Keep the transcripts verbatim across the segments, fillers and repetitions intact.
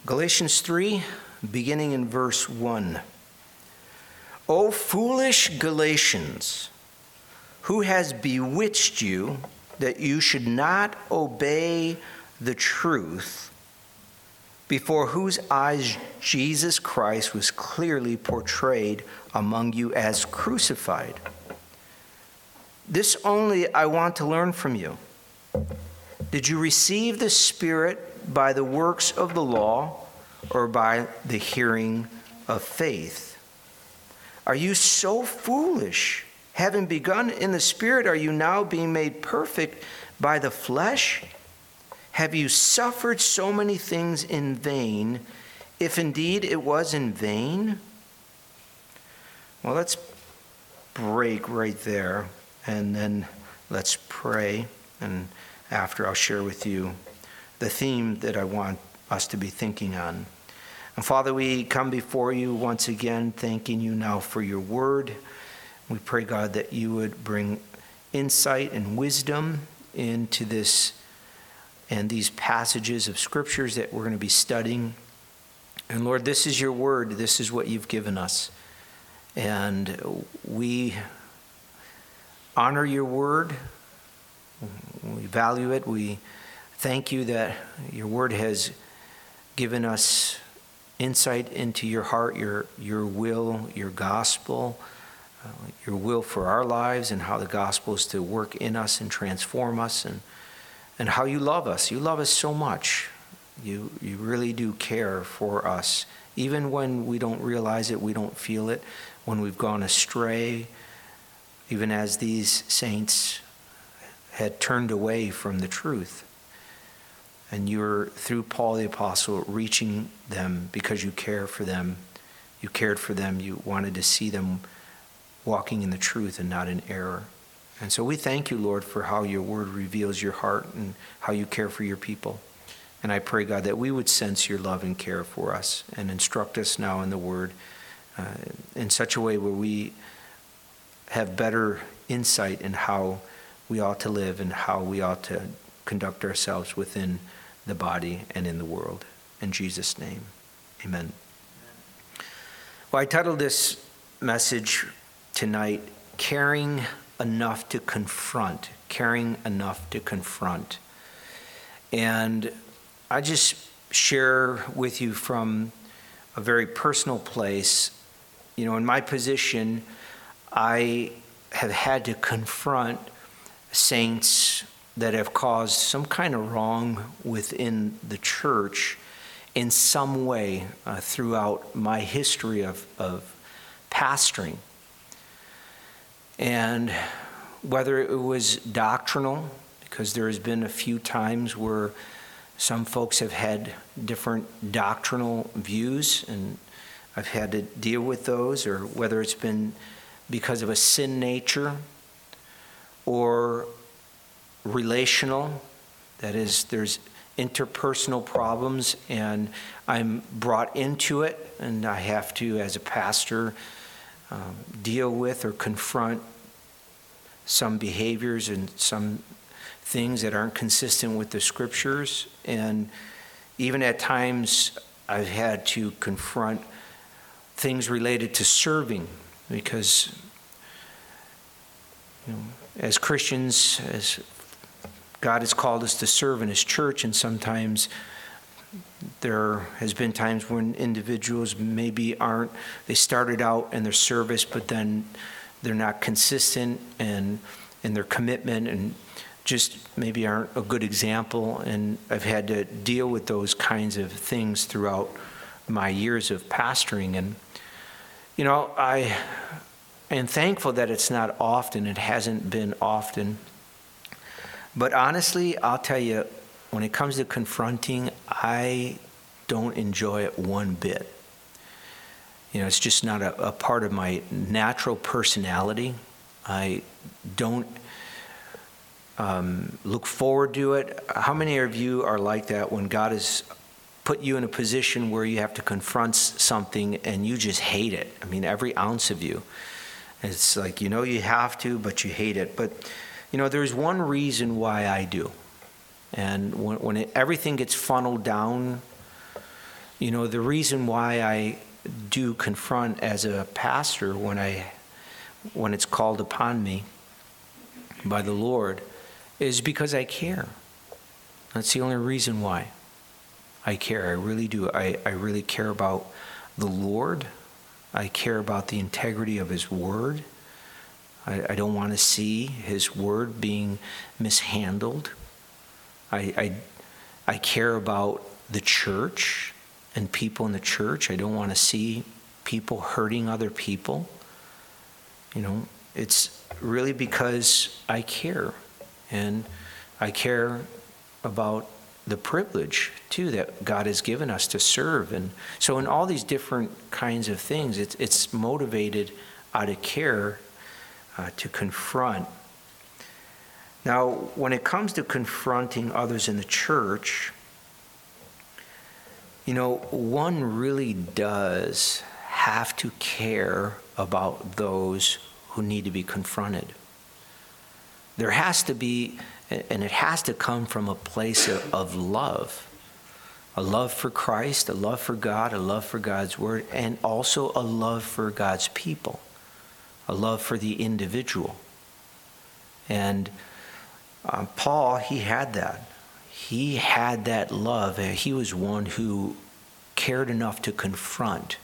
Galatians three, beginning in verse one. O foolish Galatians, who has bewitched you that you should not obey the truth, before whose eyes Jesus Christ was clearly portrayed among you as crucified? This only I want to learn from you. Did you receive the Spirit by the works of the law or by the hearing of faith? Are you so foolish? Having begun in the Spirit, are you now being made perfect by the flesh? Have you suffered so many things in vain, if indeed it was in vain? Well, let's break right there, and then let's pray. And after, I'll share with you the theme that I want us to be thinking on. And Father, we come before you once again, thanking you now for your word. We pray, God, that you would bring insight and wisdom into this and these passages of scriptures that we're going to be studying. And Lord, this is your word. This is what you've given us. And we honor your word. We value it. We thank you that your word has given us insight into your heart, your your will, your gospel, uh, your will for our lives, and how the gospel is to work in us and transform us, and and how you love us. You love us so much. You you really do care for us, even when we don't realize it, we don't feel it, when we've gone astray, even as these saints had turned away from the truth. And you're, through Paul the Apostle, reaching them because you care for them. You cared for them. You wanted to see them walking in the truth and not in error. And so we thank you, Lord, for how your word reveals your heart and how you care for your people. And I pray, God, that we would sense your love and care for us and instruct us now in the word uh, in such a way where we have better insight in how we ought to live and how we ought to conduct ourselves within the body and in the world. In Jesus' name, amen. Well, I titled this message tonight, Caring Enough to Confront. Caring Enough to Confront. And I just share with you from a very personal place. You know, in my position, I have had to confront saints that have caused some kind of wrong within the church in some way uh, throughout my history of, of pastoring. And whether it was doctrinal, because there has been a few times where some folks have had different doctrinal views, and I've had to deal with those, or whether it's been because of a sin nature or relational, that is, there's interpersonal problems and I'm brought into it, and I have to, as a pastor, um, deal with or confront some behaviors and some things that aren't consistent with the scriptures. And even at times I've had to confront things related to serving, because you know, as Christians, as God has called us to serve in his church, and sometimes there has been times when individuals maybe aren't, they started out in their service, but then they're not consistent and in their commitment and just maybe aren't a good example. And I've had to deal with those kinds of things throughout my years of pastoring. And, you know, I am thankful that it's not often, it hasn't been often. But honestly, I'll tell you, when it comes to confronting, I don't enjoy it one bit. You know, it's just not a, a part of my natural personality. I don't um, look forward to it. How many of you are like that when God has put you in a position where you have to confront something and you just hate it? I mean, every ounce of you. It's like, you know you have to, but you hate it. But you know, there's one reason why I do. And when, when it, everything gets funneled down You know, the reason why I do confront as a pastor when I when it's called upon me by the Lord is because I care. That's the only reason why I care. I really do. I, I really care about the Lord. I care about the integrity of his word. I, I don't want to see his word being mishandled. I, I, I care about the church and people in the church. I don't want to see people hurting other people. You know, it's really because I care. And I care about the privilege, too, that God has given us to serve. And so in all these different kinds of things, it's, it's motivated out of care uh, to confront. Now, when it comes to confronting others in the church, you know, one really does have to care about those who need to be confronted. There has to be, and it has to come from a place of, of love. A love for Christ, a love for God, a love for God's word, and also a love for God's people. A love for the individual. And um, Paul, he had that. He had that love. He was one who cared enough to confront.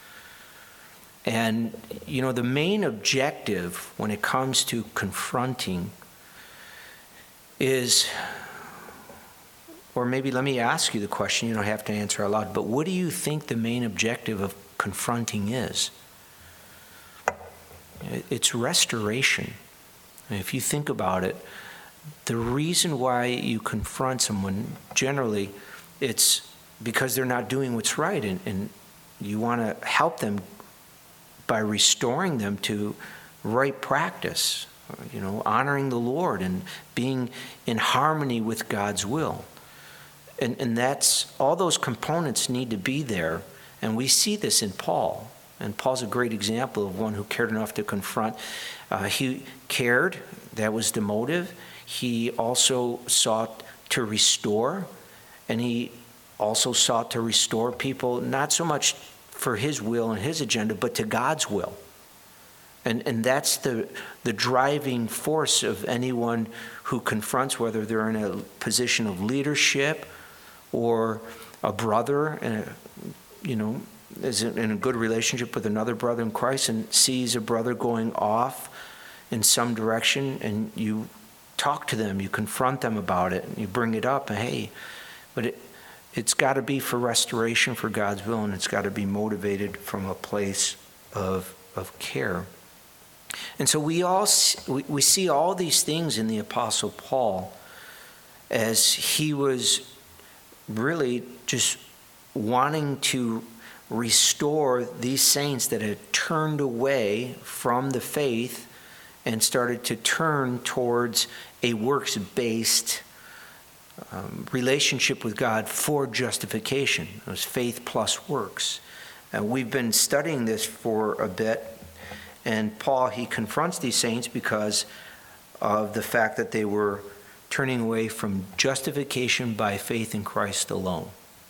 And, you know, the main objective when it comes to confronting is, or maybe let me ask you the question, you don't have to answer out loud, but what do you think the main objective of confronting is? It's restoration. If you think about it, the reason why you confront someone, generally, it's because they're not doing what's right, and, and you want to help them by restoring them to right practice, you know, honoring the Lord and being in harmony with God's will. And, and that's, all those components need to be there, and we see this in Paul. And Paul's a great example of one who cared enough to confront. Uh, he cared, that was the motive. He also sought to restore, and he also sought to restore people, not so much for his will and his agenda, but to God's will. And and that's the the driving force of anyone who confronts, whether they're in a position of leadership or a brother, and you know, is in a good relationship with another brother in Christ and sees a brother going off in some direction, and you talk to them, you confront them about it, and you bring it up, and hey, but it, it's got to be for restoration, for God's will, and it's got to be motivated from a place of of care. And so we all we, we see all these things in the Apostle Paul as he was really just wanting to restore these saints that had turned away from the faith and started to turn towards a works-based um, relationship with God for justification. It was faith plus works. And we've been studying this for a bit, and Paul, he confronts these saints because of the fact that they were turning away from justification by faith in Christ alone.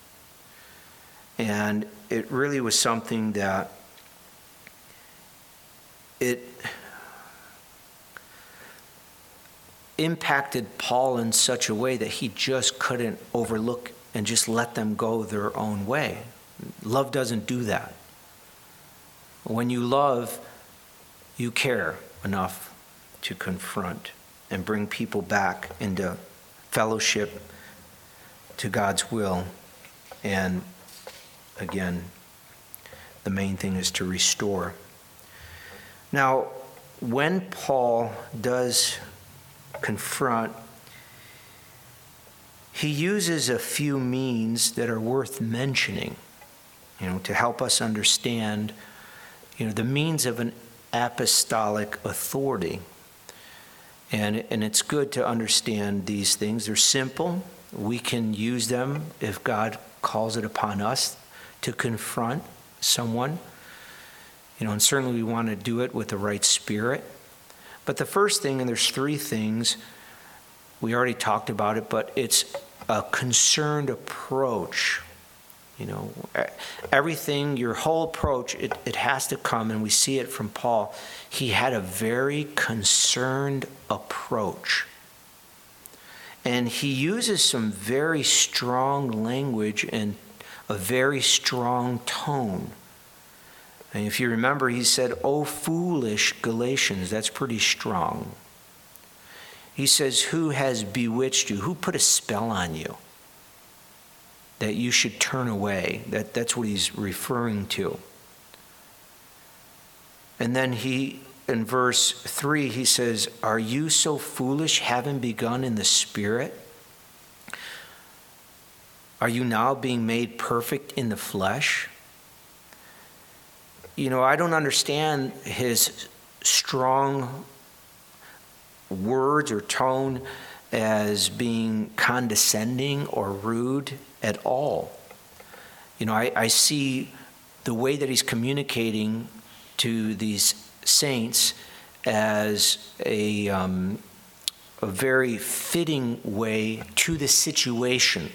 And it really was something that it impacted Paul in such a way that he just couldn't overlook and just let them go their own way. Love doesn't do that. When you love, you care enough to confront and bring people back into fellowship to God's will. And again, the main thing is to restore. Now, when Paul does confront, he uses a few means that are worth mentioning, you know, to help us understand, you know, the means of an apostolic authority. And, and it's good to understand these things. They're simple. We can use them if God calls it upon us to confront someone. You know, and certainly we want to do it with the right spirit. But the first thing, and there's three things, we already talked about it, but it's a concerned approach You know, everything, your whole approach, it, it has to come, and we see it from Paul. He had a very concerned approach. And he uses some very strong language and a very strong tone. And if you remember, he said, "O foolish Galatians," that's pretty strong. He says, "Who has bewitched you? Who put a spell on you that you should turn away?" That, that's what he's referring to. And then he, in verse three, he says, "Are you so foolish, having begun in the Spirit? Are you now being made perfect in the flesh?" You know, I don't understand his strong words or tone as being condescending or rude at all. You know, I, I see the way that he's communicating to these saints as a, um, a very fitting way to the situation.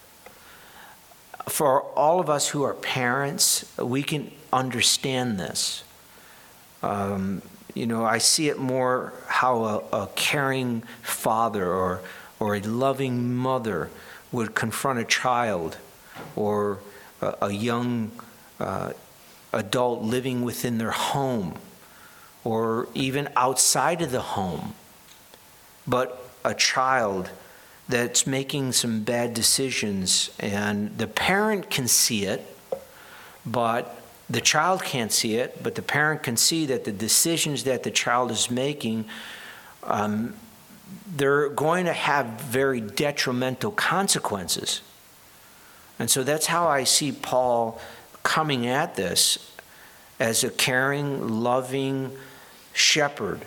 For all of us who are parents, we can understand this. Um, you know, I see it more how a, a caring father or or a loving mother would confront a child or a, a young uh, adult living within their home or even outside of the home. But a child that's making some bad decisions, and the parent can see it, but the child can't see it, but the parent can see that the decisions that the child is making, um, they're going to have very detrimental consequences. And so that's how I see Paul coming at this as a caring, loving shepherd.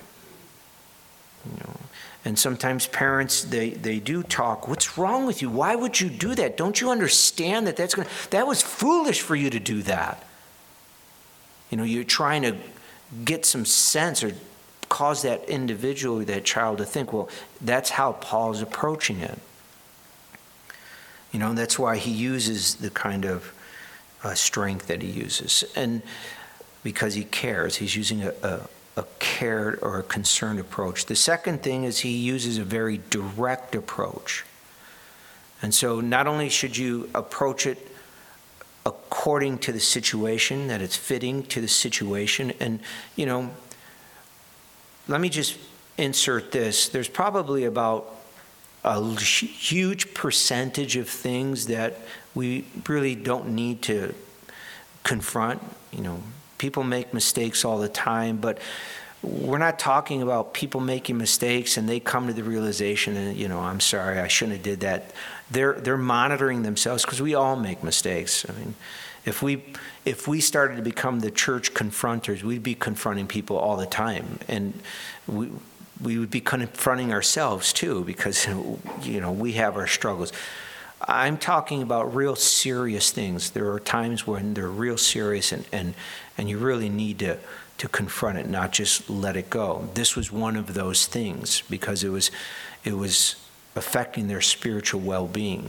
You know, and sometimes parents, they, they do talk, "What's wrong with you? Why would you do that? Don't you understand that that's going to, that was foolish for you to do that?" You know, you're trying to get some sense or cause that individual, that child to think, well, that's how Paul's approaching it. You know, and that's why he uses the kind of uh, strength that he uses. And because he cares, he's using a, a, a cared or a concerned approach. The second thing is he uses a very direct approach. And so not only should you approach it according to the situation, that it's fitting to the situation. And, you know, let me just insert this. There's probably about a huge percentage of things that we really don't need to confront. You know, people make mistakes all the time, but we're not talking about people making mistakes and they come to the realization that, you know, I'm sorry, I shouldn't have did that. They're they're monitoring themselves, because we all make mistakes. I mean, if we if we started to become the church confronters, we'd be confronting people all the time, and we we would be confronting ourselves too, because, you know, we have our struggles. I'm talking about real serious things. There are times when they're real serious, and and, and you really need to. to confront it, not just let it go. This was one of those things, because it was it was affecting their spiritual well-being.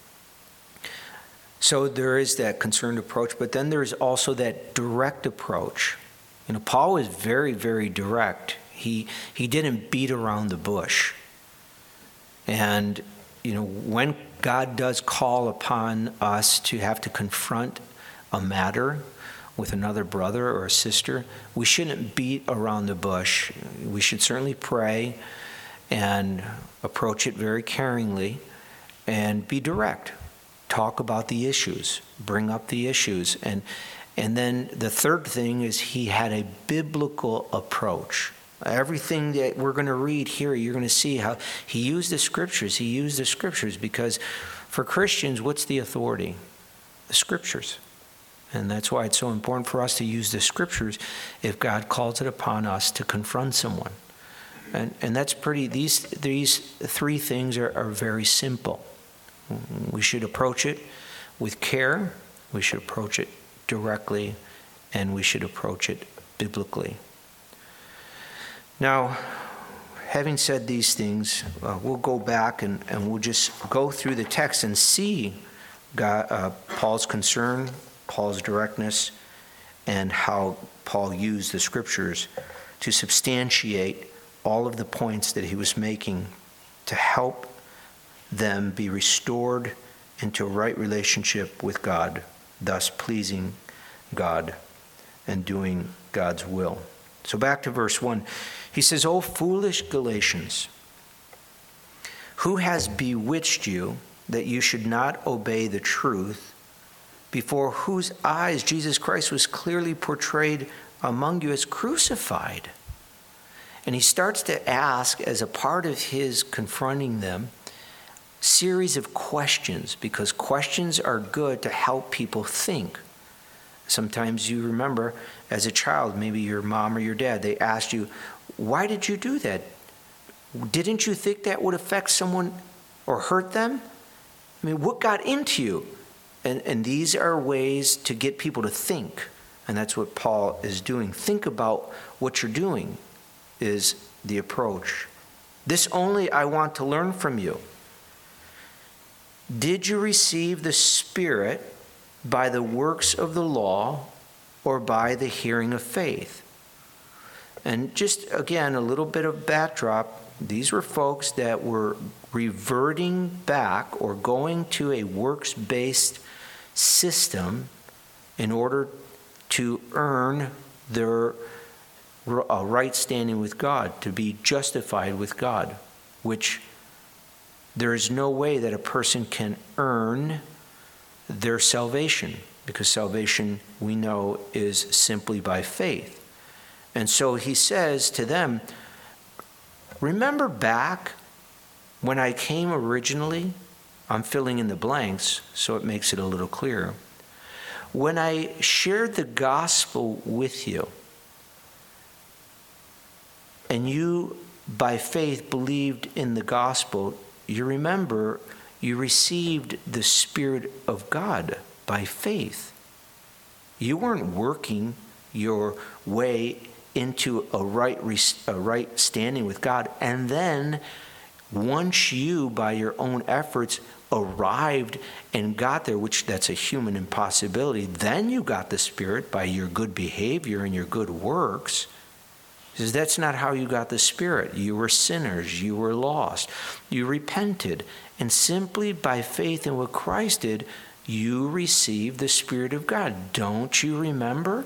So there is that concerned approach, but then there is also that direct approach. You know, Paul was very, very direct. He he didn't beat around the bush. And, you know, when God does call upon us to have to confront a matter with another brother or a sister, we shouldn't beat around the bush. We should certainly pray and approach it very caringly and be direct. Talk about the issues, bring up the issues. And and then the third thing is he had a biblical approach. Everything that we're going to read here, you're going to see how he used the scriptures. He used the scriptures because for Christians, what's the authority? The scriptures. And that's why it's so important for us to use the scriptures if God calls it upon us to confront someone. And and that's pretty, these these three things are, are very simple. We should approach it with care, we should approach it directly, and we should approach it biblically. Now, having said these things, uh, we'll go back and, and we'll just go through the text and see God, uh, Paul's concern, Paul's directness, and how Paul used the scriptures to substantiate all of the points that he was making to help them be restored into a right relationship with God, thus pleasing God and doing God's will. So back to verse one. He says, "O foolish Galatians, who has bewitched you that you should not obey the truth, before whose eyes Jesus Christ was clearly portrayed among you as crucified?" And he starts to ask, as a part of his confronting them, series of questions, because questions are good to help people think. Sometimes you remember as a child, maybe your mom or your dad, they asked you, "Why did you do that? Didn't you think that would affect someone or hurt them? I mean, what got into you?" And, and these are ways to get people to think. And that's what Paul is doing. Think about what you're doing is the approach. "This only I want to learn from you. Did you receive the Spirit by the works of the law or by the hearing of faith?" And just, again, a little bit of backdrop. These were folks that were reverting back or going to a works-based system in order to earn their uh, right standing with God, to be justified with God, which there is no way that a person can earn their salvation, because salvation, we know, is simply by faith. And so he says to them, remember back when I came originally? I'm filling in the blanks so it makes it a little clearer. When I shared the gospel with you, and you by faith believed in the gospel, you remember you received the Spirit of God by faith. You weren't working your way into a right, a right standing with God. And then once you, by your own efforts, arrived and got there, which that's a human impossibility, then you got the Spirit by your good behavior and your good works. He says, that's not how you got the Spirit. You were sinners. You were lost. You repented. And simply by faith in what Christ did, you received the Spirit of God. Don't you remember?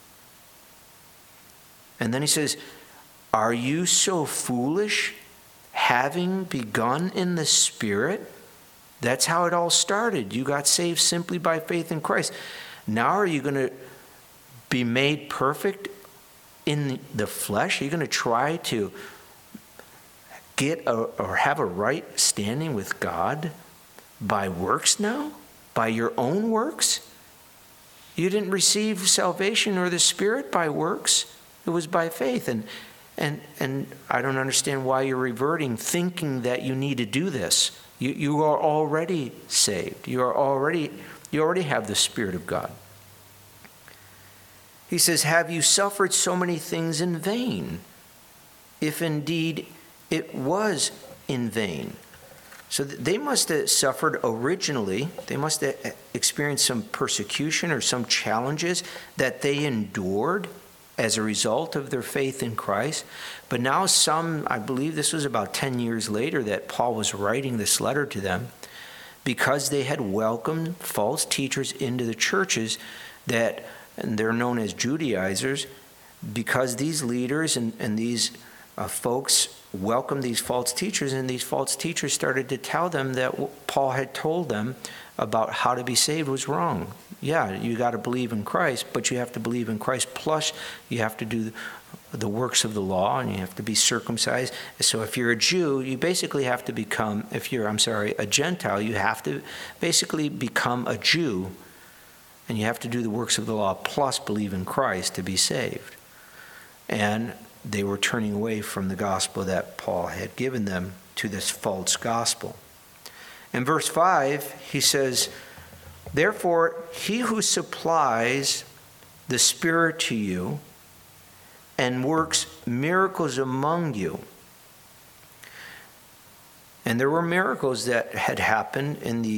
And then he says, are you so foolish, having begun in the Spirit? That's how it all started. You got saved simply by faith in Christ. Now are you going to be made perfect in the flesh? Are you going to try to get a, or have a right standing with God by works now? By your own works? You didn't receive salvation or the Spirit by works. It was by faith. And and and I don't understand why you're reverting, thinking that you need to do this. You you are already saved. You are already you already have the Spirit of God. He says, have you suffered so many things in vain? If indeed it was in vain. So they must have suffered originally. They must have experienced some persecution or some challenges that they endured as a result of their faith in Christ. But now some, I believe this was about ten years later that Paul was writing this letter to them, because they had welcomed false teachers into the churches that, and they're known as Judaizers, because these leaders and, and these uh, folks welcomed these false teachers, and these false teachers started to tell them that what Paul had told them about how to be saved was wrong. Yeah, you got to believe in Christ, but you have to believe in Christ, plus you have to do the works of the law, and you have to be circumcised. So if you're a Jew, you basically have to become, if you're, I'm sorry, a Gentile, you have to basically become a Jew, and you have to do the works of the law, plus believe in Christ to be saved. And they were turning away from the gospel that Paul had given them to this false gospel. In verse five, he says, therefore, he who supplies the Spirit to you and works miracles among you. And there were miracles that had happened in these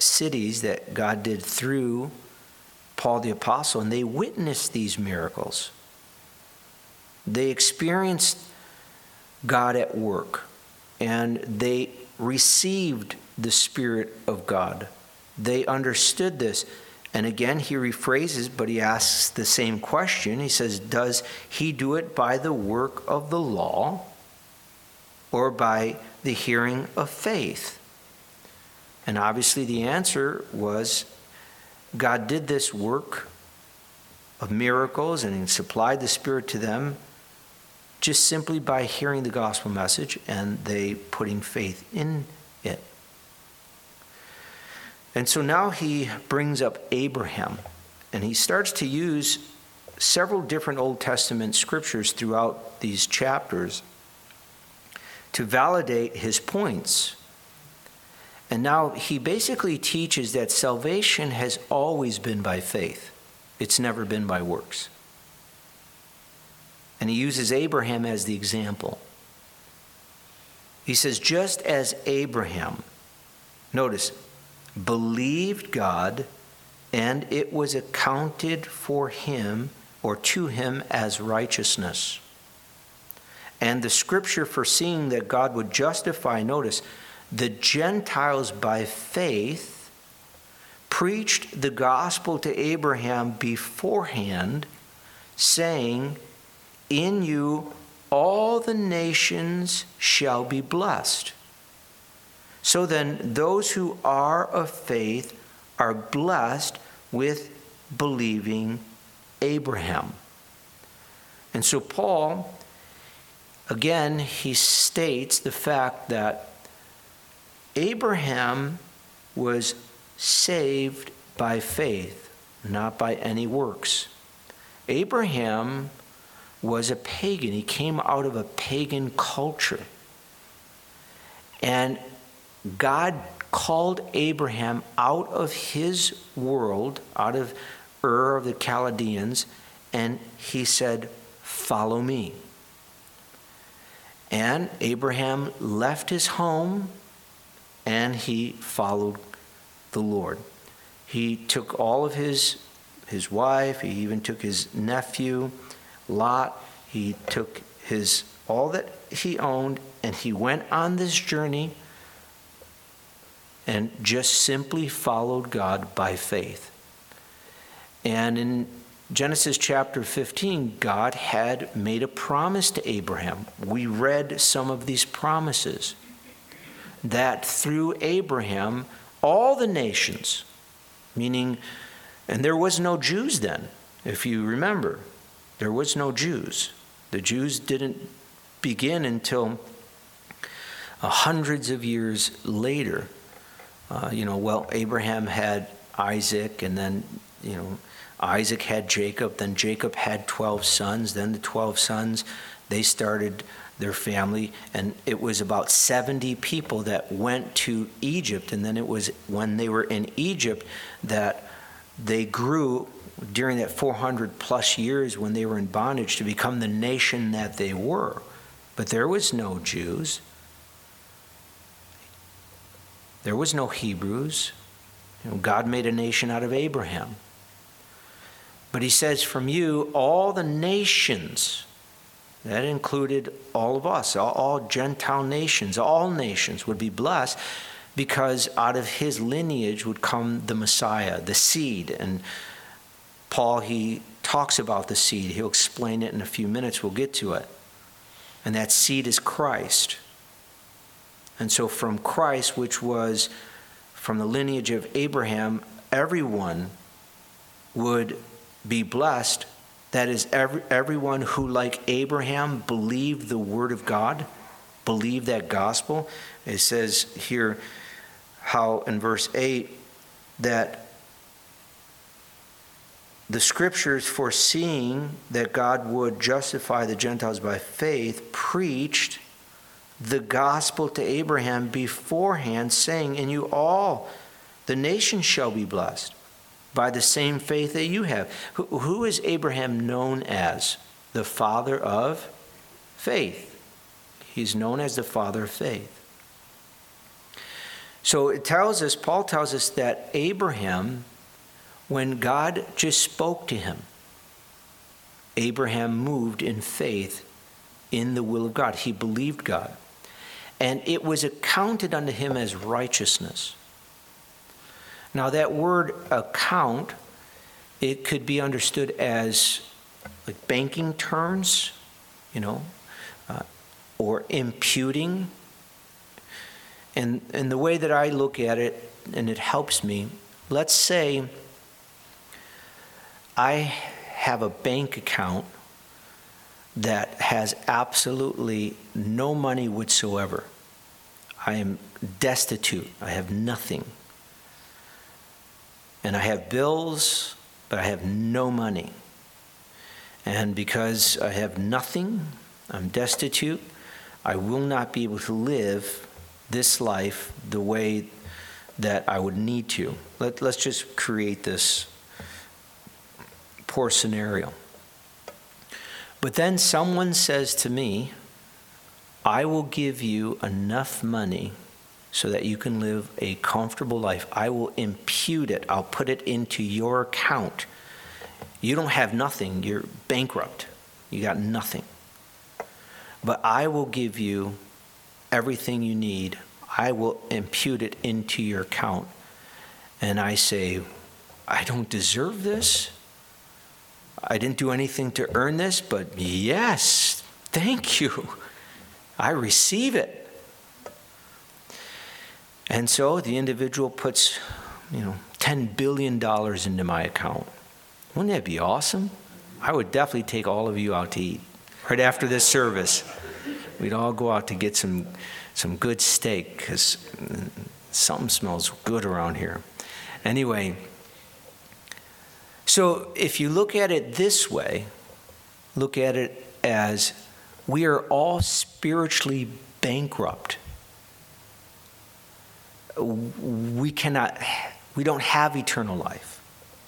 cities that God did through Paul the Apostle, and they witnessed these miracles. They experienced God at work, and they received the Spirit of God. They understood this. And again, he rephrases, but he asks the same question. He says, does he do it by the work of the law or by the hearing of faith? And obviously the answer was God did this work of miracles and he supplied the Spirit to them just simply by hearing the gospel message and they putting faith in it. And so now he brings up Abraham, and he starts to use several different Old Testament scriptures throughout these chapters to validate his points. And now he basically teaches that salvation has always been by faith. It's never been by works. And he uses Abraham as the example. He says, just as Abraham, notice, believed God, and it was accounted for him or to him as righteousness. And the scripture foreseeing that God would justify, notice, the Gentiles by faith, preached the gospel to Abraham beforehand, saying, in you all the nations shall be blessed. So then, those who are of faith are blessed with believing Abraham. And so Paul, again, he states the fact that Abraham was saved by faith, not by any works. Abraham was a pagan. He came out of a pagan culture. And God called Abraham out of his world, out of Ur of the Chaldeans, and he said, follow me. And Abraham left his home and he followed the Lord. He took all of his, his wife, he even took his nephew, Lot. He took his all that he owned and he went on this journey and just simply followed God by faith. And in Genesis chapter fifteen, God had made a promise to Abraham. We read some of these promises. That through Abraham, all the nations, meaning, and there was no Jews then, if you remember. There was no Jews. The Jews didn't begin until uh, hundreds of years later. Uh, you know, well, Abraham had Isaac, and then, you know, Isaac had Jacob, then Jacob had twelve sons, then the twelve sons, they started their family, and it was about seventy people that went to Egypt, and then it was when they were in Egypt that they grew during that four hundred plus years when they were in bondage to become the nation that they were. But there was no Jews. There was no Hebrews. You know, God made a nation out of Abraham. But he says, from you, all the nations, that included all of us, all, all Gentile nations, all nations would be blessed because out of his lineage would come the Messiah, the seed. And Paul, he talks about the seed. He'll explain it in a few minutes. We'll get to it. And that seed is Christ. And so from Christ, which was from the lineage of Abraham, everyone would be blessed. That is, every, everyone who, like Abraham, believed the word of God, believed that gospel. It says here how in verse eight that the scriptures foreseeing that God would justify the Gentiles by faith preached the gospel to Abraham beforehand, saying, in you all the nations shall be blessed by the same faith that you have. Who, who is Abraham known as? The father of faith. He's known as the father of faith. So it tells us, Paul tells us that Abraham, when God just spoke to him, Abraham moved in faith in the will of God. He believed God. And it was accounted unto him as righteousness. Now that word account, it could be understood as like banking terms, you know, uh, or imputing. And, and the way that I look at it, and it helps me, let's say I have a bank account that has absolutely no money whatsoever. I am destitute. I have nothing. And I have bills, but I have no money. And because I have nothing, I'm destitute, I will not be able to live this life the way that I would need to. Let, let's just create this poor scenario. But then someone says to me, I will give you enough money so that you can live a comfortable life. I will impute it. I'll put it into your account. You don't have nothing. You're bankrupt. You got nothing. But I will give you everything you need. I will impute it into your account. And I say, I don't deserve this. I didn't do anything to earn this, but yes, thank you. I receive it. And so the individual puts, you know, ten billion dollars into my account. Wouldn't that be awesome? I would definitely take all of you out to eat right after this service. We'd all go out to get some some good steak because something smells good around here. Anyway, so if you look at it this way, look at it as we are all spiritually bankrupt. We cannot, we don't have eternal life.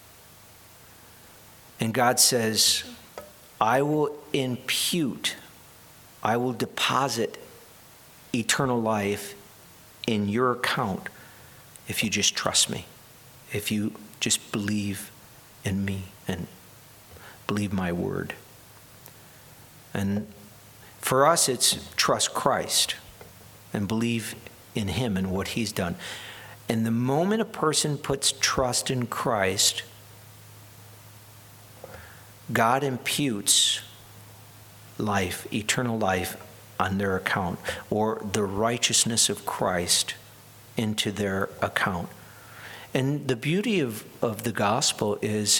And God says, I will impute, I will deposit eternal life in your account if you just trust me, if you just believe in me and believe my word. And for us, it's trust Christ and believe in him and what he's done. And the moment a person puts trust in Christ, God imputes life, eternal life, on their account, or the righteousness of Christ into their account. And the beauty of, of the gospel is,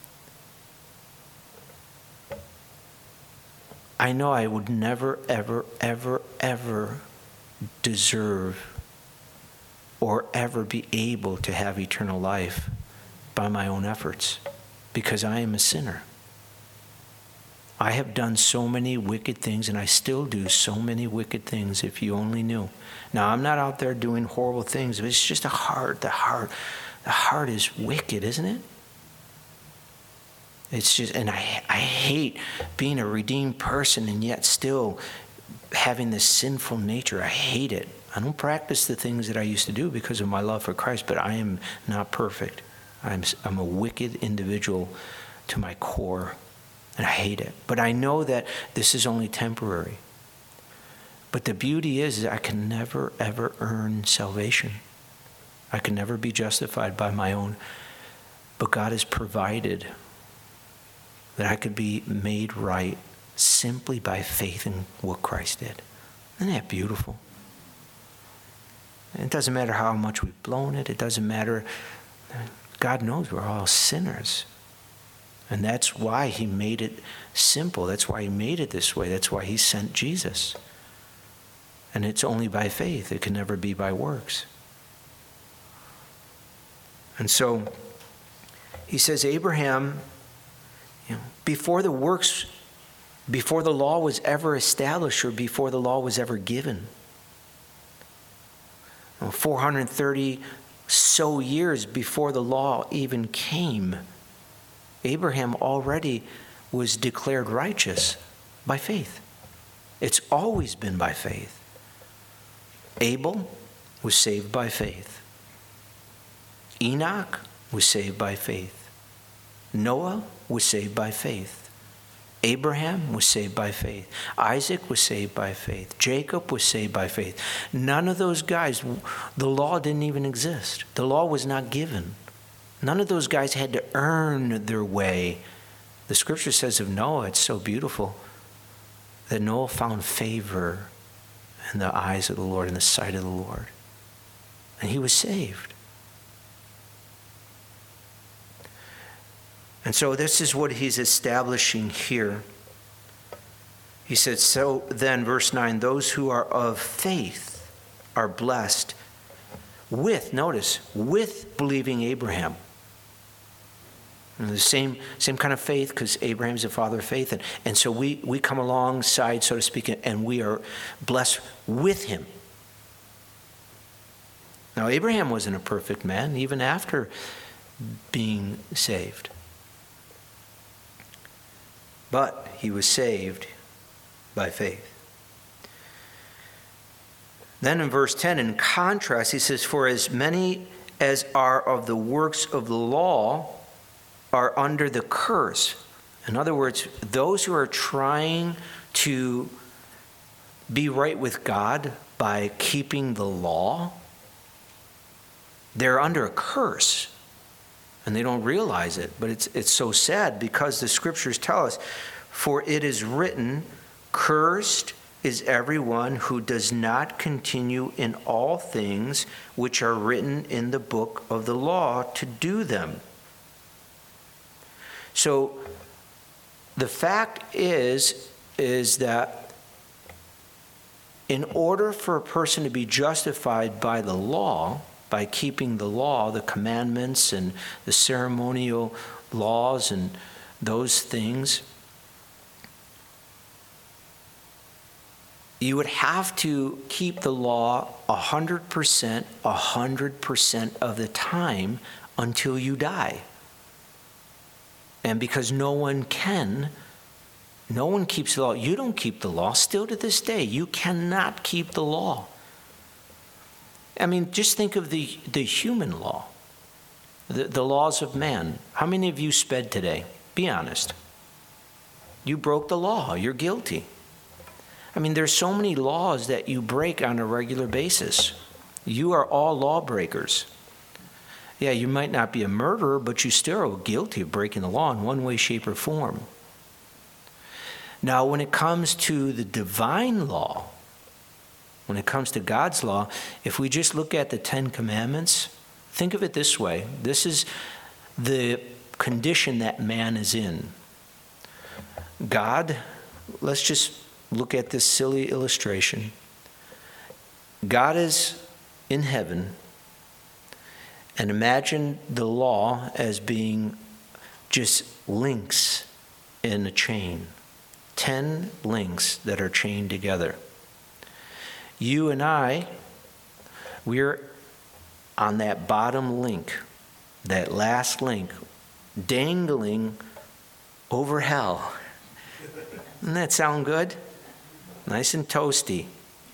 I know I would never, ever, ever, ever deserve or ever be able to have eternal life by my own efforts, because I am a sinner. I have done so many wicked things, and I still do so many wicked things, if you only knew. Now, I'm not out there doing horrible things, but it's just a heart. The heart, the heart is wicked, isn't it? It's just, and I, I hate being a redeemed person and yet still having this sinful nature. I hate it. I don't practice the things that I used to do because of my love for Christ, but I am not perfect. I'm, I'm a wicked individual to my core. And I hate it. But I know that this is only temporary. But the beauty is that I can never, ever earn salvation. I can never be justified by my own. But God has provided that I could be made right simply by faith in what Christ did. Isn't that beautiful? It doesn't matter how much we've blown it. It doesn't matter. God knows we're all sinners. And that's why he made it simple. That's why he made it this way. That's why he sent Jesus. And it's only by faith. It can never be by works. And so he says, Abraham, you know, before the works, before the law was ever established or before the law was ever given, four hundred thirty so years before the law even came, Abraham already was declared righteous by faith. It's always been by faith. Abel, was saved by faith. Enoch was saved by faith. Noah was saved by faith. Abraham was saved by faith. Isaac was saved by faith. Jacob was saved by faith. None of those guys, the law didn't even exist. The law was not given. None of those guys had to earn their way. The scripture says of Noah, it's so beautiful, that Noah found favor in the eyes of the Lord, in the sight of the Lord. And he was saved. And so this is what he's establishing here. He said, so then, verse nine, those who are of faith are blessed with, notice, with believing Abraham. And the same, same kind of faith, because Abraham's the father of faith. And, and so we, we come alongside, so to speak, and we are blessed with him. Now, Abraham wasn't a perfect man, even after being saved. But he was saved by faith. Then in verse ten, in contrast, he says, for as many as are of the works of the law are under the curse. In other words, those who are trying to be right with God by keeping the law, they're under a curse. And they don't realize it, but it's it's so sad, because the scriptures tell us, for it is written, cursed is everyone who does not continue in all things which are written in the book of the law to do them. So the fact is, is that in order for a person to be justified by the law, by keeping the law, the commandments and the ceremonial laws and those things, you would have to keep the law one hundred percent, one hundred percent of the time until you die. And because no one can, no one keeps the law. You don't keep the law. Still to this day, you cannot keep the law. I mean, just think of the, the human law, the, the laws of man. How many of you sped today? Be honest. You broke the law. You're guilty. I mean, there's so many laws that you break on a regular basis. You are all lawbreakers. Yeah, you might not be a murderer, but you still are guilty of breaking the law in one way, shape, or form. Now, when it comes to the divine law, when it comes to God's law, if we just look at the Ten Commandments, think of it this way. This is the condition that man is in. God, let's just look at this silly illustration. God is in heaven, and imagine the law as being just links in a chain. Ten links that are chained together. You and I, we're on that bottom link, that last link, dangling over hell. Doesn't that sound good? Nice and toasty.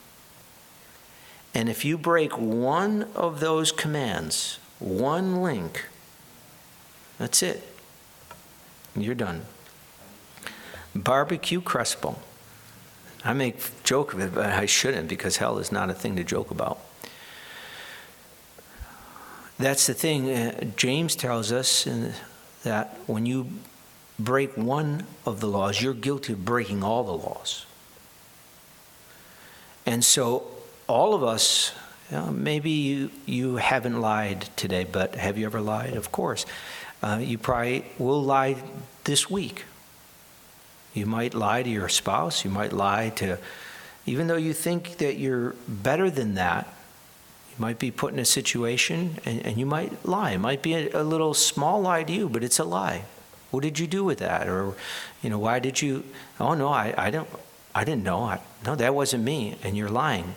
And if you break one of those commands, one link, that's it. You're done. Barbecue Crespo. I make joke of it, but I shouldn't, because hell is not a thing to joke about. That's the thing. Uh, James tells us in, that when you break one of the laws, you're guilty of breaking all the laws. And so all of us, you know, maybe you, you haven't lied today, but have you ever lied? Of course. Uh, you probably will lie this week. You might lie to your spouse. You might lie to, even though you think that you're better than that, you might be put in a situation and, and you might lie. It might be a, a little small lie to you, but it's a lie. What did you do with that? Or, you know, why did you, oh no, I, I don't, I didn't know. I, no, that wasn't me. And you're lying.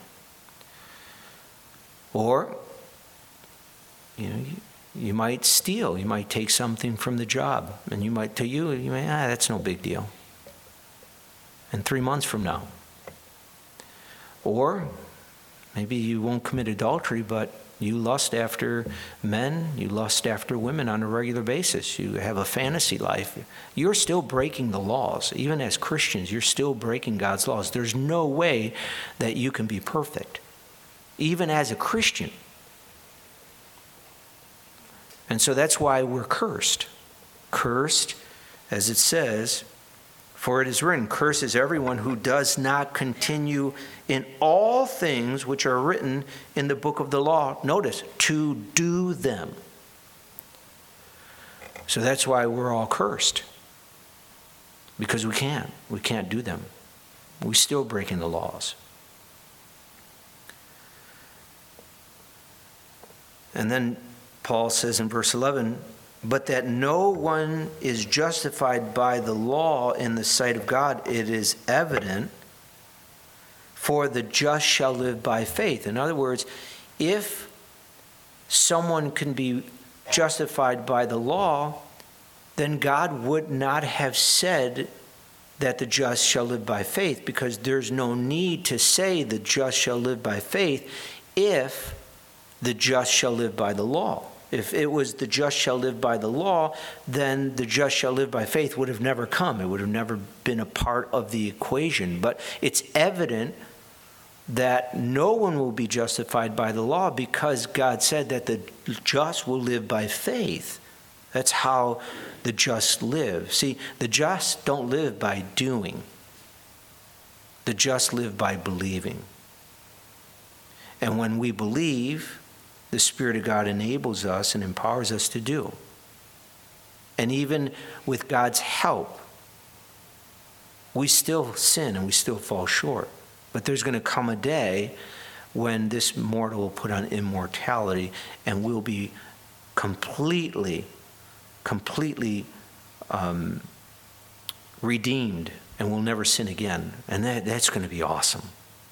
Or, you know, you, you might steal. You might take something from the job. And you might, to you, you may, ah, that's no big deal. And three months from now. Or Maybe you won't commit adultery, but you lust after men, you lust after women on a regular basis. You have a fantasy life. You're still breaking the laws. Even as Christians, you're still breaking God's laws. There's no way that you can be perfect, even as a Christian. And so that's why we're cursed. Cursed, as it says, for it is written, cursed is everyone who does not continue in all things which are written in the book of the law. Notice, to do them. So that's why we're all cursed. Because we can't. We can't do them. We're still breaking the laws. And then Paul says in verse eleven, but that no one is justified by the law in the sight of God, it is evident, for the just shall live by faith. In other words, if someone can be justified by the law, then God would not have said that the just shall live by faith, because there's no need to say the just shall live by faith if the just shall live by the law. If it was the just shall live by the law, then the just shall live by faith would have never come. It would have never been a part of the equation. But it's evident that no one will be justified by the law, because God said that the just will live by faith. That's how the just live. See, the just don't live by doing. The just live by believing. And when we believe, the Spirit of God enables us and empowers us to do. And even with God's help, we still sin and we still fall short. But there's going to come a day when this mortal will put on immortality and we'll be completely, completely um, redeemed, and we'll never sin again. And that, that's going to be awesome.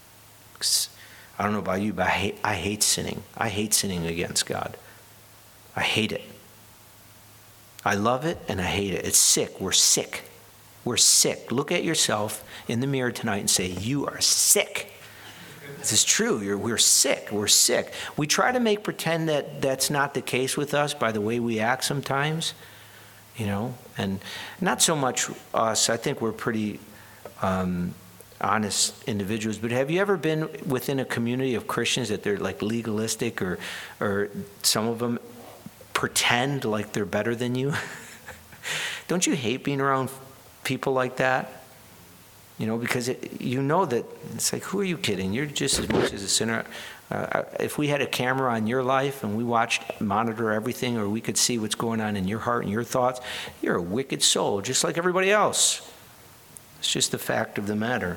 I don't know about you, but I hate, I hate sinning. I hate sinning against God. I hate it. I love it and I hate it. It's sick. We're sick. We're sick. Look at yourself in the mirror tonight and say, you are sick. This is true. You're, we're sick. We're sick. We try to make pretend that that's not the case with us by the way we act sometimes, you know, and not so much us. I think we're pretty um, honest individuals. But have you ever been within a community of Christians that they're like legalistic, or, or some of them pretend like they're better than you? Don't you hate being around people like that? You know, because it, you know that it's like, who are you kidding? You're just as much as a sinner. Uh, if we had a camera on your life and we watched, monitor everything, or we could see what's going on in your heart and your thoughts, you're a wicked soul, just like everybody else. It's just the fact of the matter.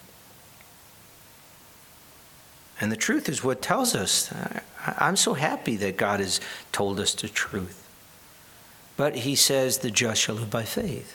And the truth is what tells us. I'm so happy that God has told us the truth. But he says the just shall live by faith.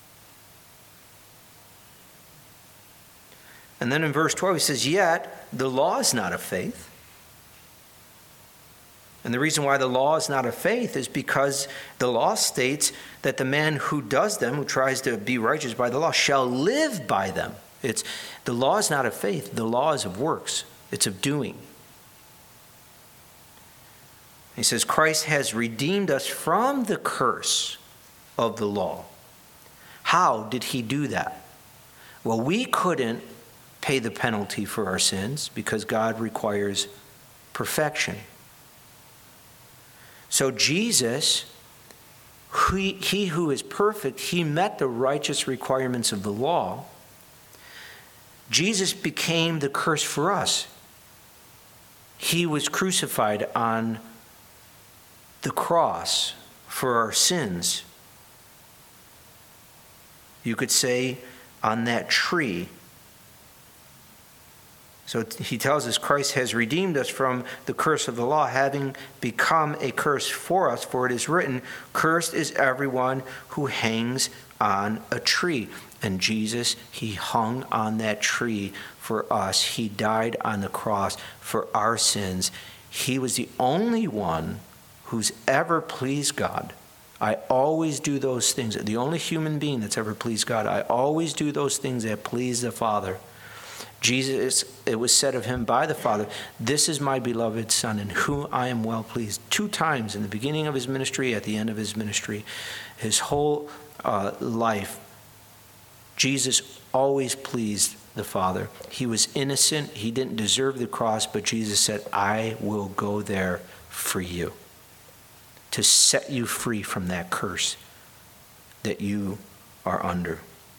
And then in verse twelve he says, yet the law is not of faith. And the reason why the law is not of faith is because the law states that the man who does them, who tries to be righteous by the law, shall live by them. It's the law is not of faith. The law is of works. It's of doing. He says, Christ has redeemed us from the curse of the law. How did he do that? Well, we couldn't pay the penalty for our sins because God requires perfection. So Jesus, he, he who is perfect, he met the righteous requirements of the law. Jesus became the curse for us. He was crucified on the cross for our sins. You could say on that tree. So he tells us Christ has redeemed us from the curse of the law, having become a curse for us. For it is written, cursed is everyone who hangs on a tree. And Jesus, he hung on that tree for us. He died on the cross for our sins. He was the only one who's ever pleased God. I always do those things. The only human being that's ever pleased God. I always do those things that please the Father. Jesus, it was said of him by the Father, "This is my beloved Son, in whom I am well pleased." Two times in the beginning of his ministry, at the end of his ministry, his whole uh, life, Jesus always pleased the Father. He was innocent. He didn't deserve the cross, but Jesus said, "I will go there for you, to set you free from that curse that you are under."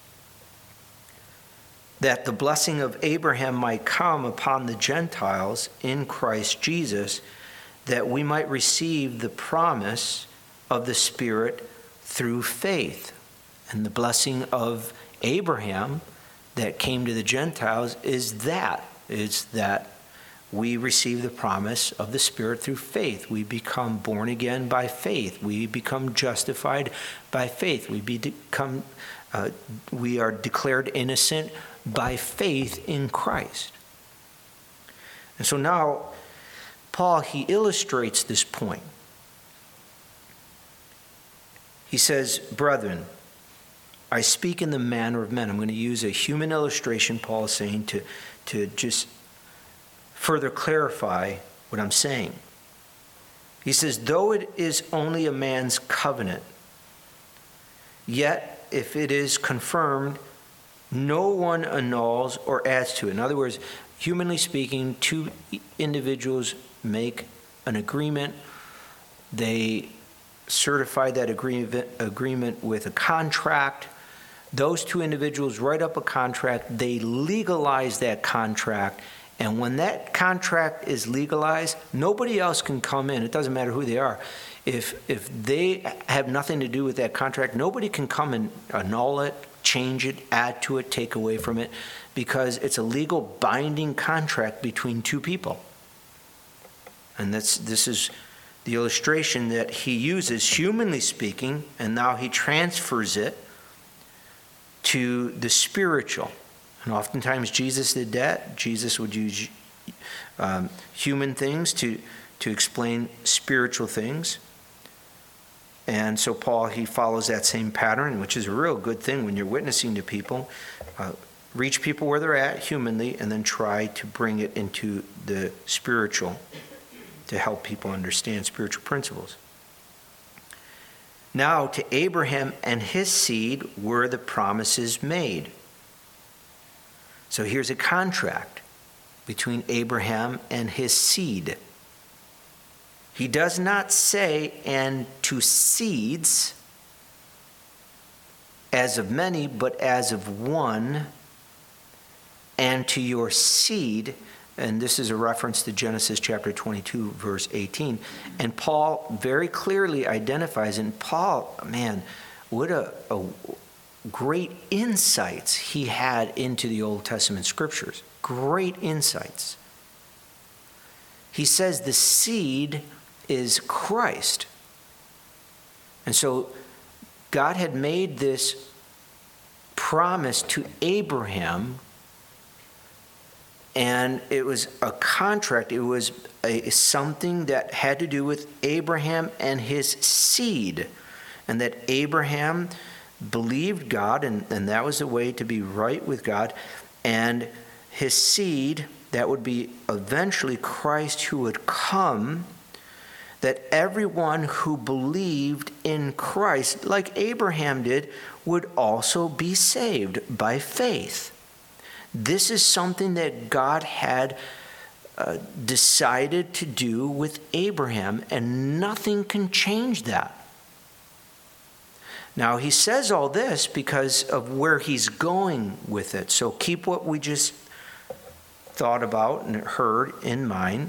That the blessing of Abraham might come upon the Gentiles in Christ Jesus, that we might receive the promise of the Spirit through faith. And the blessing of Abraham that came to the Gentiles is that, is that we receive the promise of the Spirit through faith. We become born again by faith. We become justified by faith. We become, uh, we are declared innocent by faith in Christ. And so now, Paul, he illustrates this point. He says, "Brethren, I speak in the manner of men." I'm going to use a human illustration, Paul is saying, to, to just further clarify what I'm saying. He says, "Though it is only a man's covenant, yet if it is confirmed, no one annuls or adds to it." In other words, humanly speaking, two individuals make an agreement. They certify that agreement, agreement with a contract. Those two individuals write up a contract. They legalize that contract. And when that contract is legalized, nobody else can come in. It doesn't matter who they are. If, if they have nothing to do with that contract, nobody can come and annul it, change it, add to it, take away from it, because it's a legal binding contract between two people. And that's this is the illustration that he uses, humanly speaking, and now he transfers it to the spiritual. And oftentimes Jesus did that. Jesus would use um, human things to, to explain spiritual things. And so Paul, he follows that same pattern, which is a real good thing when you're witnessing to people. Uh, reach people where they're at humanly, and then try to bring it into the spiritual to help people understand spiritual principles. Now, to Abraham and his seed were the promises made. So here's a contract between Abraham and his seed. He does not say, "and to seeds, as of many, but as of one, and to your seed." And this is a reference to Genesis chapter twenty-two, verse eighteen. And Paul very clearly identifies, and Paul, man, what a, a great insights he had into the Old Testament scriptures. Great insights. He says the seed is Christ. And so God had made this promise to Abraham, and it was a contract. It was a, something that had to do with Abraham and his seed, and that Abraham believed God, and, and that was the way to be right with God, and his seed, that would be eventually Christ who would come, that everyone who believed in Christ, like Abraham did, would also be saved by faith. This is something that God had uh, decided to do with Abraham, and nothing can change that. Now, he says all this because of where he's going with it. So keep what we just thought about and heard in mind.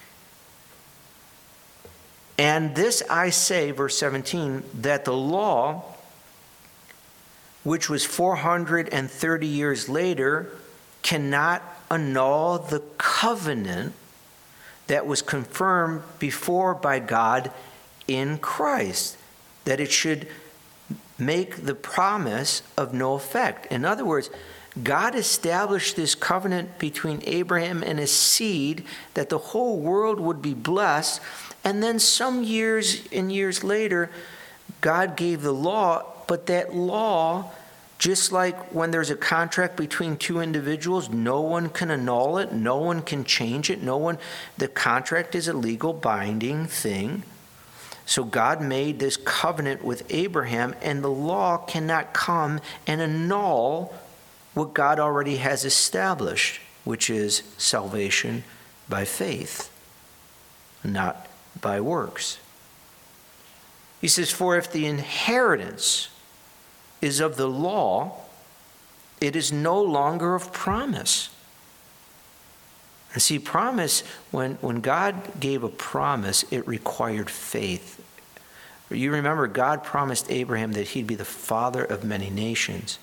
"And this I say," verse seventeen, "that the law, which was four hundred thirty years later, cannot annul the covenant that was confirmed before by God in Christ, that it should make the promise of no effect." In other words, God established this covenant between Abraham and his seed, that the whole world would be blessed. And then some years and years later, God gave the law, but that law Just like when there's a contract between two individuals, no one can annul it, no one can change it, no one, the contract is a legal binding thing. So God made this covenant with Abraham, and the law cannot come and annul what God already has established, which is salvation by faith, not by works. He says, for if the inheritance is of the law, it is no longer of promise. And see, promise, when, when God gave a promise, it required faith. You remember, God promised Abraham that he'd be the father of many nations.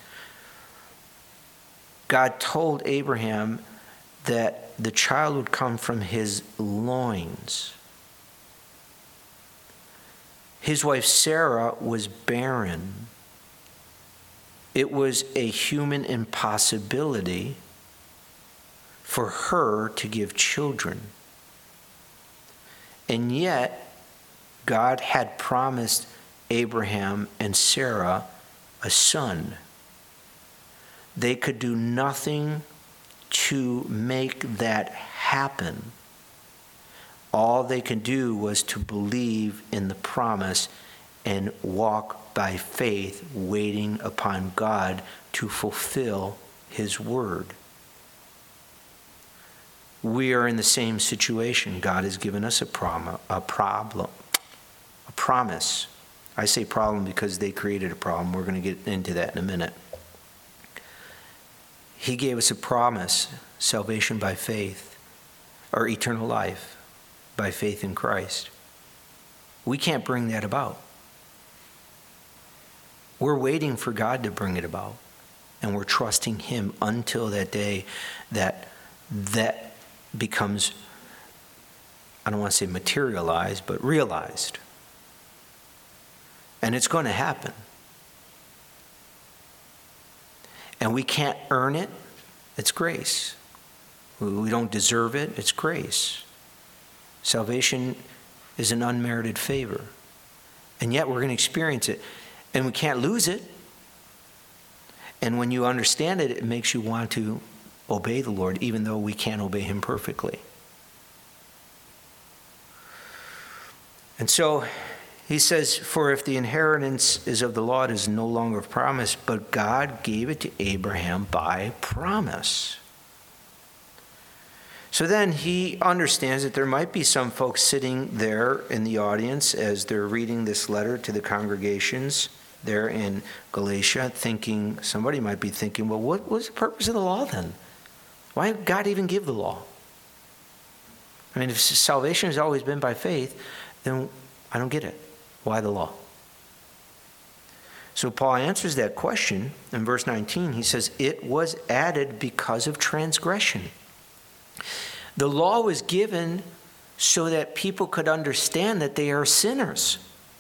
God told Abraham that the child would come from his loins. His wife Sarah was barren. It was a human impossibility for her to give children. And yet, God had promised Abraham and Sarah a son. They could do nothing to make that happen. All they could do was to believe in the promise and walk by faith, waiting upon God to fulfill his word. We are in the same situation. God has given us a, prom- a problem, a promise. I say problem because they created a problem. We're going to get into that in a minute. He gave us a promise, salvation by faith, or eternal life by faith in Christ. We can't bring that about. We're waiting for God to bring it about, and we're trusting him until that day that that becomes, I don't want to say materialized, but realized. And it's going to happen. And we can't earn it. It's grace. We don't deserve it. It's grace. Salvation is an unmerited favor. And yet we're going to experience it. And we can't lose it. And when you understand it, it makes you want to obey the Lord, even though we can't obey him perfectly. And so he says, for if the inheritance is of the law, it is no longer of promise, but God gave it to Abraham by promise. So then he understands that there might be some folks sitting there in the audience as they're reading this letter to the congregations there in Galatia, thinking, somebody might be thinking, well, what was the purpose of the law then? Why did God even give the law? I mean, if salvation has always been by faith, then I don't get it. Why the law? So Paul answers that question in verse nineteen. He says, it was added because of transgression. The law was given so that people could understand that they are sinners.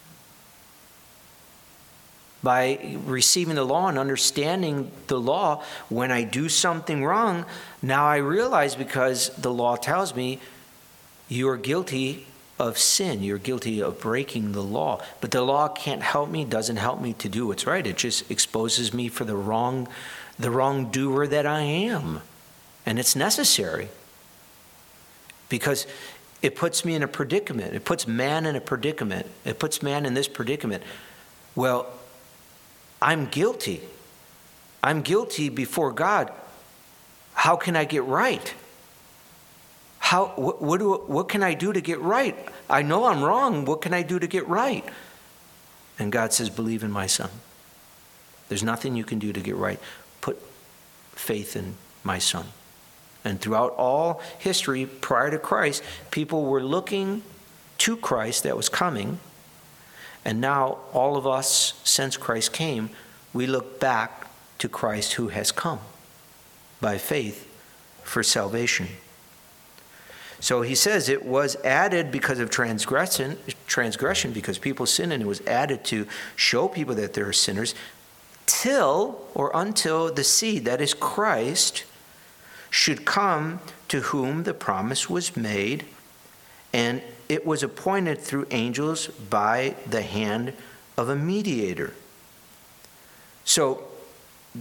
By receiving the law and understanding the law, when I do something wrong, now I realize, because the law tells me you are guilty of sin. You're guilty of breaking the law. But the law can't help me, doesn't help me to do what's right. It just exposes me for the wrong, the wrongdoer that I am. And it's necessary. Because it puts me in a predicament. It puts man in a predicament. It puts man in this predicament. Well, I'm guilty. I'm guilty before God. How can I get right? How, what, what, do, what can I do to get right? I know I'm wrong. What can I do to get right? And God says, believe in my son. There's nothing you can do to get right. Put faith in my son. And throughout all history prior to Christ, people were looking to Christ that was coming. And now all of us, since Christ came, we look back to Christ who has come by faith for salvation. So he says it was added because of transgression, transgression because people sinned, and it was added to show people that they're sinners, till or until the seed, that is Christ, should come, to whom the promise was made, and it was appointed through angels by the hand of a mediator. So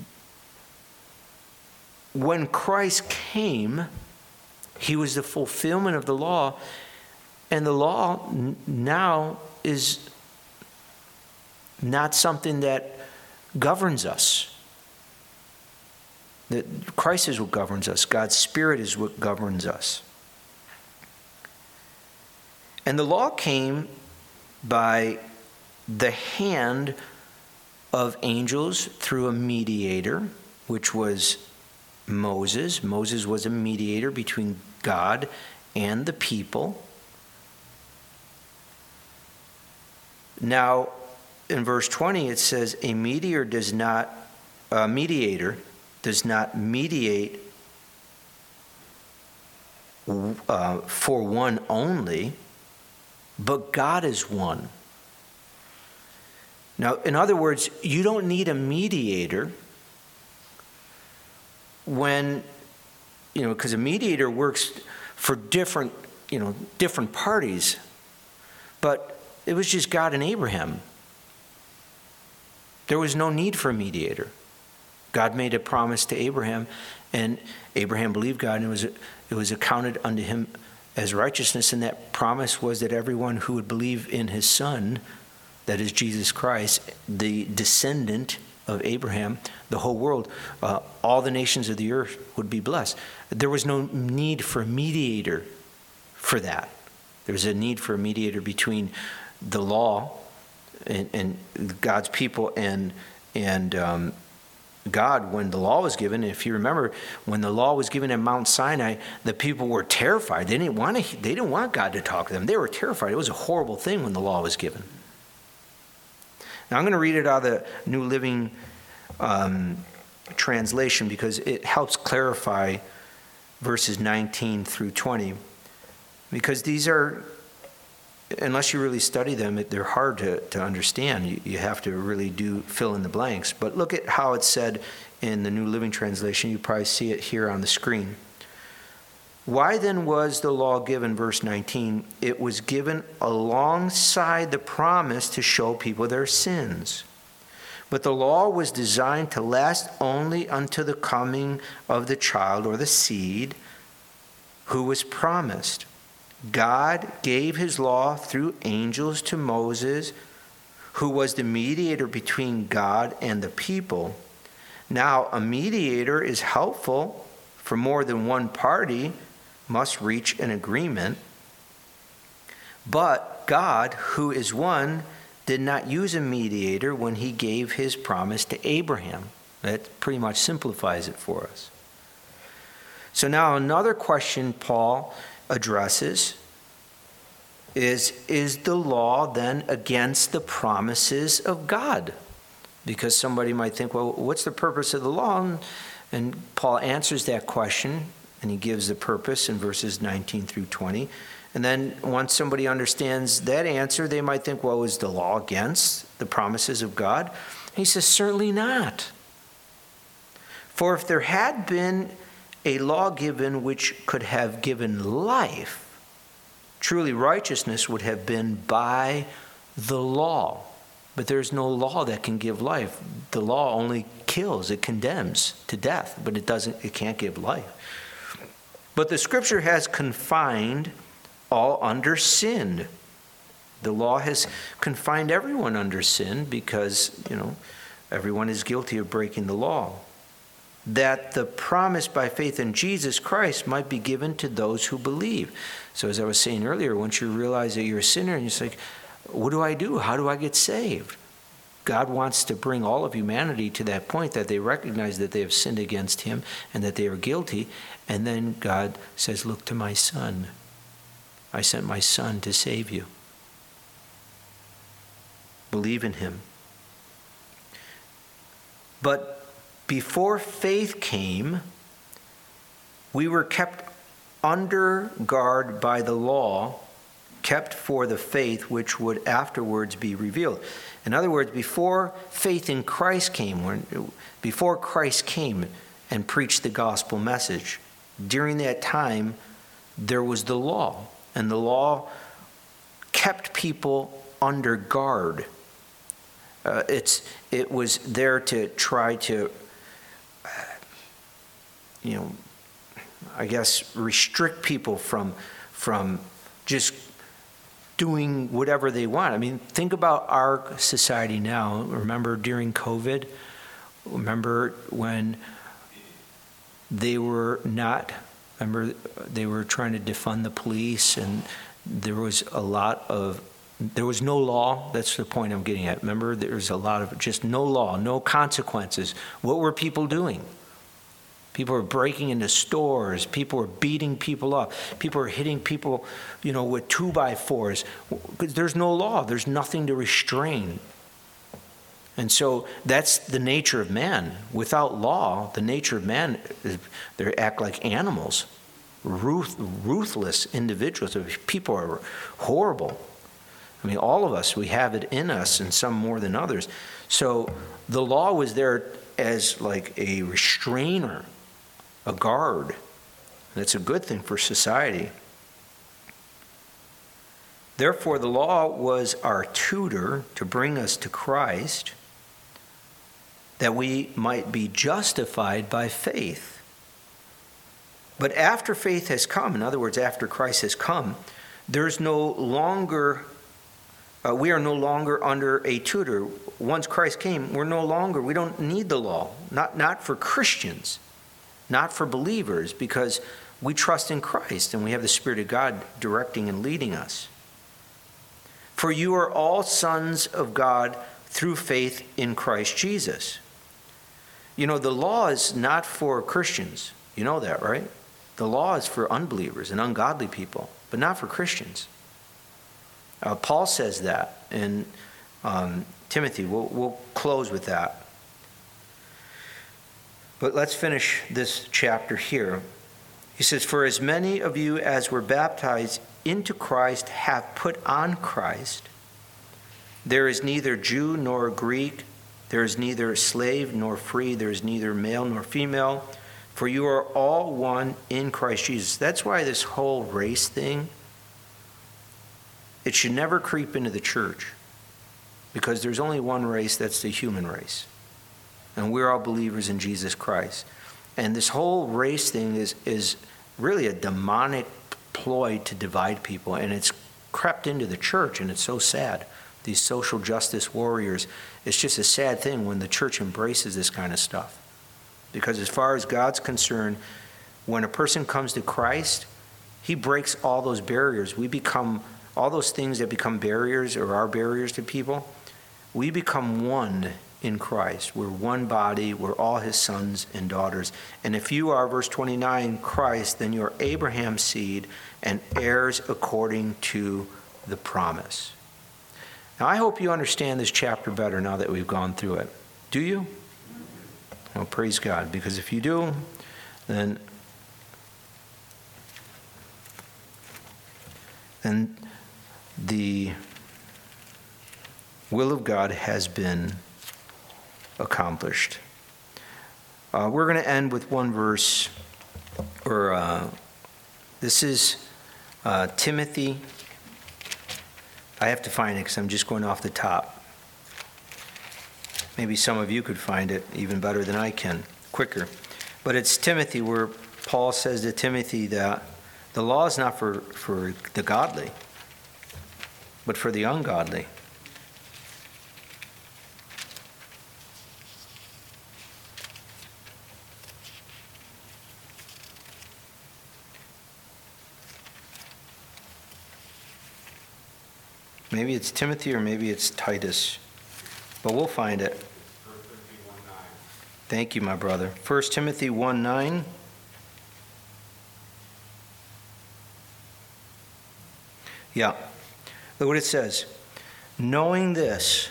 when Christ came, he was the fulfillment of the law, and the law n- now is not something that governs us. That Christ is what governs us. God's Spirit is what governs us. And the law came by the hand of angels through a mediator, which was Moses. Moses was a mediator between God and the people. Now, in verse twenty, it says, a mediator does not, a mediator does not mediate uh, for one only, but God is one. Now, in other words, you don't need a mediator when, you know, because a mediator works for different, you know, different parties. But it was just God and Abraham. There was no need for a mediator. God made a promise to Abraham, and Abraham believed God, and it was, it was accounted unto him as righteousness, and that promise was that everyone who would believe in his son, that is Jesus Christ, the descendant of Abraham, the whole world, uh, all the nations of the earth would be blessed. There was no need for a mediator for that. There was a need for a mediator between the law and, and God's people and and um, God when the law was given. If you remember, when the law was given at Mount Sinai, the people were terrified. They didn't want to. They didn't want God to talk to them. They were terrified. It was a horrible thing when the law was given. Now I'm going to read it out of the New Living um, Translation because it helps clarify verses nineteen through twenty. Because these are, unless you really study them, they're hard to, to understand. You, you have to really do fill in the blanks. But look at how it's said in the New Living Translation. You probably see it here on the screen. Why then was the law given, verse nineteen? It was given alongside the promise to show people their sins. But the law was designed to last only unto the coming of the child or the seed who was promised. God gave his law through angels to Moses, who was the mediator between God and the people. Now, a mediator is helpful for more than one party must reach an agreement. But God, who is one, did not use a mediator when he gave his promise to Abraham. That pretty much simplifies it for us. So now another question Paul addresses is, is the law then against the promises of God? Because somebody might think, well, what's the purpose of the law? And, and Paul answers that question, and he gives the purpose in verses nineteen through twenty. And then once somebody understands that answer, they might think, well, is the law against the promises of God? And he says, certainly not. For if there had been a law given which could have given life, truly righteousness would have been by the law. But there's no law that can give life. The law only kills, it condemns to death, but it doesn't, it can't give life. But the scripture has confined all under sin. The law has confined everyone under sin because, you know, everyone is guilty of breaking the law. That the promise by faith in Jesus Christ might be given to those who believe. So as I was saying earlier, once you realize that you're a sinner and you're like, what do I do? How do I get saved? God wants to bring all of humanity to that point that they recognize that they have sinned against him and that they are guilty. And then God says, look to my son. I sent my son to save you. Believe in him. But before faith came, we were kept under guard by the law, kept for the faith which would afterwards be revealed. In other words, before faith in Christ came, when, before Christ came and preached the gospel message, during that time, there was the law. And the law kept people under guard. Uh, it's it was there to try to, you know, I guess, restrict people from, from just doing whatever they want. I mean, think about our society now. Remember during COVID? Remember when they were not, remember they were trying to defund the police, and there was a lot of, there was no law. That's the point I'm getting at. Remember, there was a lot of just no law, no consequences. What were people doing? People were breaking into stores. People were beating people up. People were hitting people, you know, with two by fours. Because there's no law. There's nothing to restrain. And so that's the nature of man. Without law, the nature of man, they act like animals, ruth, ruthless individuals. People are horrible. I mean, all of us, we have it in us, and some more than others. So the law was there as like a restrainer, a guard. And it's a good thing for society. Therefore, the law was our tutor to bring us to Christ, that we might be justified by faith. But after faith has come, in other words, after Christ has come, there's no longer, uh, we are no longer under a tutor. Once Christ came, we're no longer, we don't need the law. Not, not for Christians, not for believers, because we trust in Christ and we have the Spirit of God directing and leading us. For you are all sons of God through faith in Christ Jesus. You know, the law is not for Christians. You know that, right? The law is for unbelievers and ungodly people, but not for Christians. Uh, Paul says that in um, Timothy. We'll, we'll close with that. But let's finish this chapter here. He says, for as many of you as were baptized into Christ have put on Christ. There is neither Jew nor Greek. There is neither slave nor free. There is neither male nor female. For you are all one in Christ Jesus. That's why this whole race thing, it should never creep into the church. Because there's only one race, that's the human race. And we're all believers in Jesus Christ. And this whole race thing is, is really a demonic ploy to divide people. And it's crept into the church, and it's so sad. These social justice warriors, it's just a sad thing when the church embraces this kind of stuff. Because as far as God's concerned, when a person comes to Christ, he breaks all those barriers. We become, all those things that become barriers or are barriers to people, we become one in Christ. We're one body. We're all his sons and daughters. And if you are, verse twenty-nine, Christ, then you're Abraham's seed and heirs according to the promise. Now, I hope you understand this chapter better now that we've gone through it. Do you? Well, praise God, because if you do, then, then the will of God has been accomplished. Uh, we're going to end with one verse, or uh, this is uh, Timothy. I have to find it because I'm just going off the top. Maybe some of you could find it even better than I can, quicker. But it's Timothy, where Paul says to Timothy that the law is not for, for the godly, but for the ungodly. Maybe it's Timothy or maybe it's Titus, but we'll find it. Thank you, my brother. First Timothy one nine. Yeah. Look what it says. Knowing this,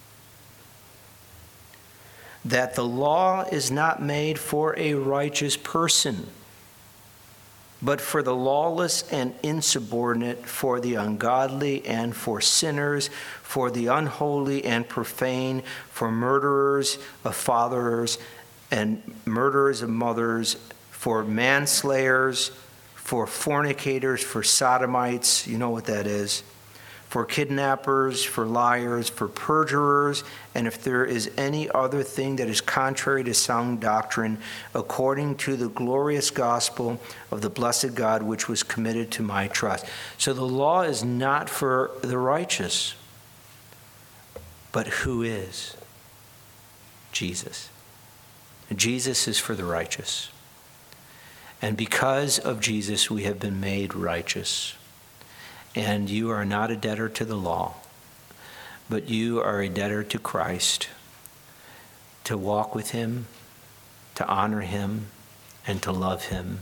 that the law is not made for a righteous person, but for the lawless and insubordinate, for the ungodly and for sinners, for the unholy and profane, for murderers of fathers and murderers of mothers, for manslayers, for fornicators, for sodomites, you know what that is, for kidnappers, for liars, for perjurers, and if there is any other thing that is contrary to sound doctrine, according to the glorious gospel of the blessed God, which was committed to my trust. So the law is not for the righteous, but who is? Jesus. Jesus is for the righteous. And because of Jesus, we have been made righteous. And you are not a debtor to the law, but you are a debtor to Christ, to walk with him, to honor him, and to love him,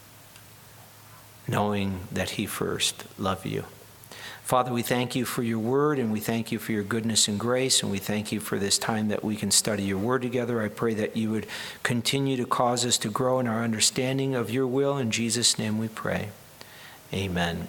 knowing that he first loved you. Father, we thank you for your word, and we thank you for your goodness and grace, and we thank you for this time that we can study your word together. I pray that you would continue to cause us to grow in our understanding of your will. In Jesus' name we pray. Amen.